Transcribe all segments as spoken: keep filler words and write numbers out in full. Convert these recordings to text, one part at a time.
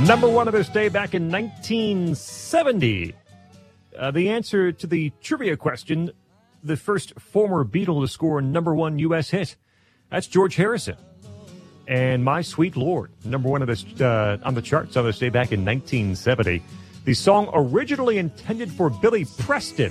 Number one of this day back in nineteen seventy. Uh, the answer to the trivia question, the first former Beatle to score number one U S hit. That's George Harrison. And My Sweet Lord, number one of this uh, on the charts on this day back in nineteen seventy. The song originally intended for Billy Preston.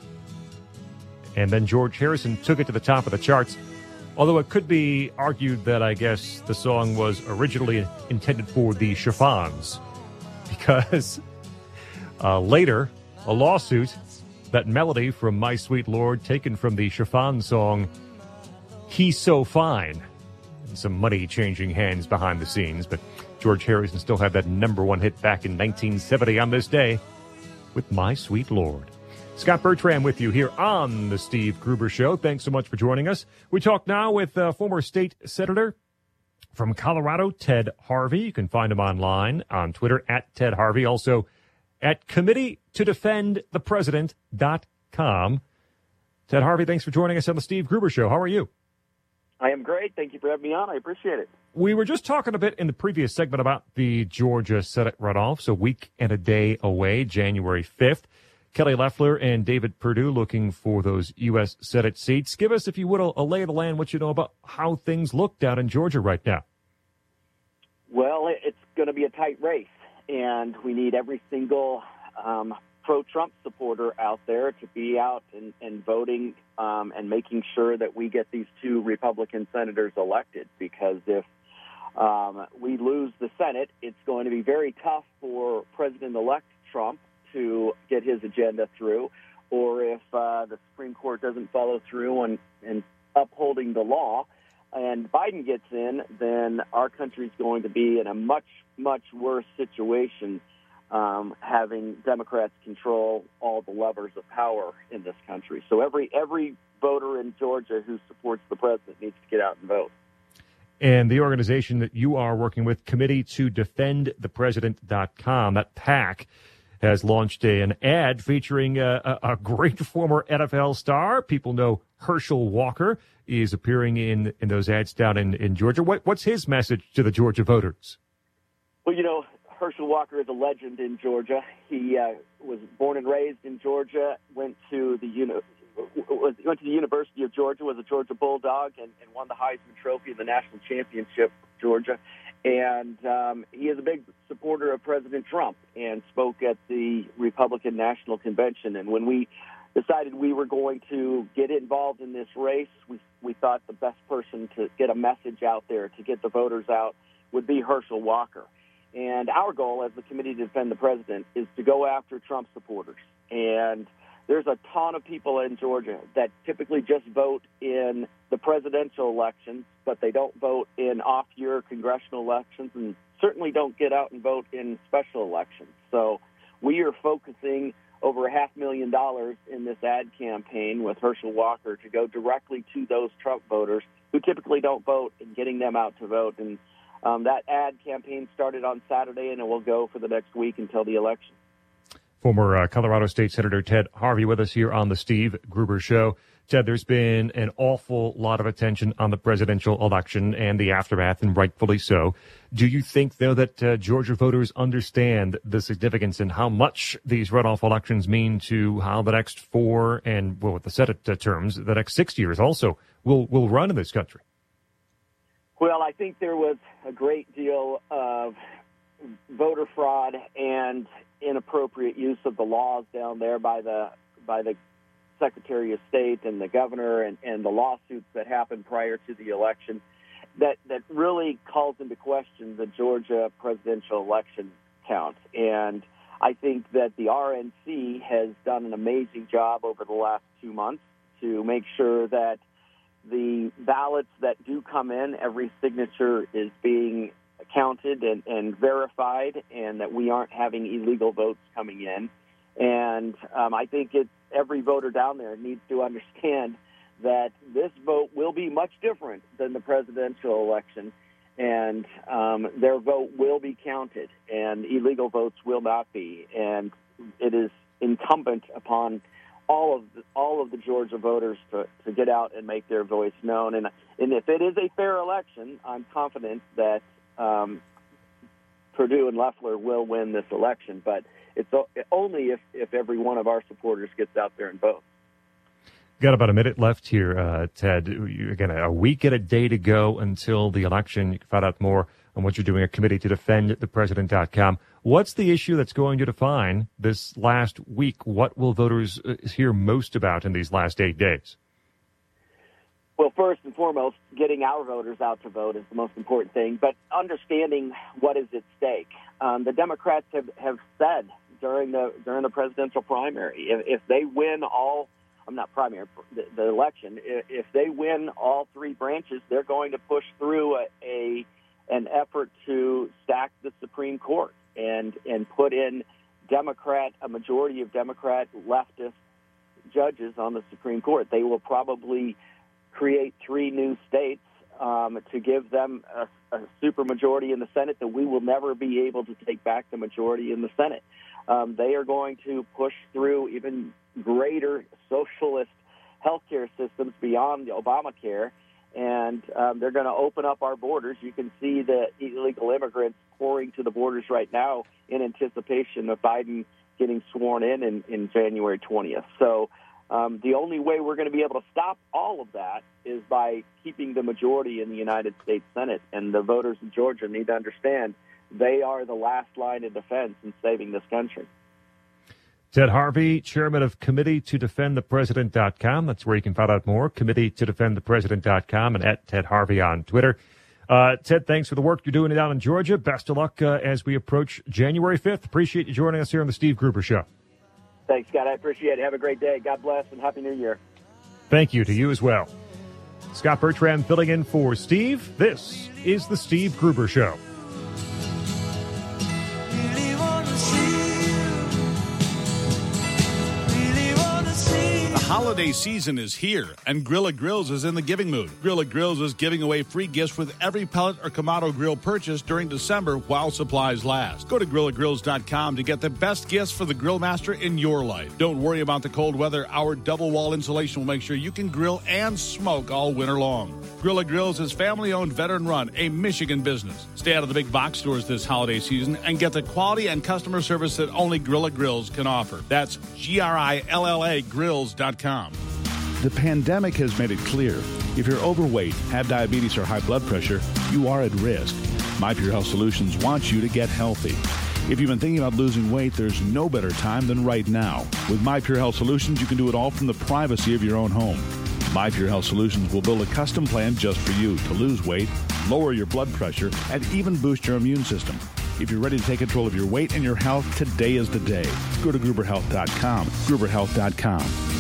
And then George Harrison took it to the top of the charts. Although it could be argued that I guess the song was originally intended for the Chiffons. Because uh, later, a lawsuit, that melody from My Sweet Lord, taken from the Chiffon song, He's So Fine. And some money changing hands behind the scenes. But George Harrison still had that number one hit back in nineteen seventy on this day with My Sweet Lord. Scott Bertram with you here on the Steve Gruber Show. Thanks so much for joining us. We talk now with uh, former state senator from Colorado, Ted Harvey. You can find him online on Twitter at Ted Harvey. Also at committee to defend the president dot com. Ted Harvey, thanks for joining us on the Steve Gruber Show. How are you? I am great. Thank you for having me on. I appreciate it. We were just talking a bit in the previous segment about the Georgia Senate runoffs, a week and a day away, January fifth. Kelly Loeffler and David Perdue looking for those U S Senate seats. Give us, if you would, a, a lay of the land, what you know about how things look down in Georgia right now. Well, it's going to be a tight race, and we need every single um, pro-Trump supporter out there to be out and, and voting um, and making sure that we get these two Republican senators elected, because if um, we lose the Senate, it's going to be very tough for President-elect Trump to get his agenda through, or if uh, the Supreme Court doesn't follow through on, on upholding the law and Biden gets in, then our country's going to be in a much, much worse situation, um, having Democrats control all the levers of power in this country. So every every voter in Georgia who supports the president needs to get out and vote. And the organization that you are working with, committee to defend the president dot com, that PAC, has launched a, an ad featuring a, a, a great former N F L star. People know Herschel Walker is appearing in, in those ads down in, in Georgia. What, what's his message to the Georgia voters? Well, you know, Herschel Walker is a legend in Georgia. He uh, was born and raised in Georgia, went to the uni- went to the University of Georgia, was a Georgia Bulldog, and, and won the Heisman Trophy in the national championship for Georgia. And um, he is a big supporter of President Trump and spoke at the Republican National Convention. And when we decided we were going to get involved in this race, we, we thought the best person to get a message out there, to get the voters out, would be Herschel Walker. And our goal as the Committee to Defend the President is to go after Trump supporters. And there's a ton of people in Georgia that typically just vote in the presidential elections, but they don't vote in off-year congressional elections and certainly don't get out and vote in special elections. So we are focusing over a half million dollars in this ad campaign with Herschel Walker to go directly to those Trump voters who typically don't vote and getting them out to vote. And um, that ad campaign started on Saturday, and it will go for the next week until the election. Former uh, Colorado State Senator Ted Harvey with us here on the Steve Gruber Show. Ted, there's been an awful lot of attention on the presidential election and the aftermath, and rightfully so. Do you think, though, that uh, Georgia voters understand the significance and how much these runoff elections mean to how the next four and, well, with the Senate uh, terms, the next six years also will, will run in this country? Well, I think there was a great deal of voter fraud and inappropriate use of the laws down there by the by the Secretary of State and the governor, and, and the lawsuits that happened prior to the election that, that really calls into question the Georgia presidential election count. And I think that the R N C has done an amazing job over the last two months to make sure that the ballots that do come in, every signature is being counted and, and verified, and that we aren't having illegal votes coming in. And um, I think it's every voter down there needs to understand that this vote will be much different than the presidential election, and um, their vote will be counted, and illegal votes will not be. And it is incumbent upon all of the, all of the Georgia voters to, to get out and make their voice known. And, and if it is a fair election, I'm confident that Um, Perdue and Loeffler will win this election, but it's only if, if every one of our supporters gets out there and votes. Got about a minute left here, uh, Ted. You, again, a week and a day to go until the election. You can find out more on what you're doing at Committee to Defend the President dot com. What's the issue that's going to define this last week? What will voters uh, hear most about in these last eight days? Well, first and foremost, getting our voters out to vote is the most important thing, but understanding what is at stake. Um, the Democrats have, have said during the during the presidential primary, if, if they win all I'm not primary, the, the election, if they win all three branches, they're going to push through a, a an effort to stack the Supreme Court and, and put in Democrat, a majority of Democrat leftist judges on the Supreme Court. They will probably create three new states um, to give them a, a supermajority in the Senate that we will never be able to take back the majority in the Senate. Um, they are going to push through even greater socialist healthcare systems beyond the Obamacare, and um, they're going to open up our borders. You can see the illegal immigrants pouring to the borders right now in anticipation of Biden getting sworn in in, in January twentieth. So um, the only way we're going to be able to stop all of that is by keeping the majority in the United States Senate, and the voters in Georgia need to understand they are the last line of defense in saving this country. Ted Harvey, chairman of Committee to Defend the President dot com. That's where you can find out more, Committee to Defend the President dot com, and at Ted Harvey on Twitter. Uh, Ted, thanks for the work you're doing down in Georgia. Best of luck uh, as we approach January fifth. Appreciate you joining us here on the Steve Gruber Show. Thanks, Scott. I appreciate it. Have a great day. God bless, and Happy New Year. Thank you to you as well. Scott Bertrand filling in for Steve. This is the Steve Gruber Show. Holiday season is here, and Grilla Grills is in the giving mood. Grilla Grills is giving away free gifts with every pellet or Kamado grill purchase during December while supplies last. Go to Grilla Grills dot com to get the best gifts for the grill master in your life. Don't worry about the cold weather. Our double wall insulation will make sure you can grill and smoke all winter long. Grilla Grills is family-owned, veteran-run, a Michigan business. Stay out of the big box stores this holiday season and get the quality and customer service that only Grilla Grills can offer. That's G R I L L A Grills dot com. The pandemic has made it clear. If you're overweight, have diabetes, or high blood pressure, you are at risk. My Pure Health Solutions wants you to get healthy. If you've been thinking about losing weight, there's no better time than right now. With My Pure Health Solutions, you can do it all from the privacy of your own home. My Pure Health Solutions will build a custom plan just for you to lose weight, lower your blood pressure, and even boost your immune system. If you're ready to take control of your weight and your health, today is the day. Go to Gruber Health dot com. Gruber Health dot com.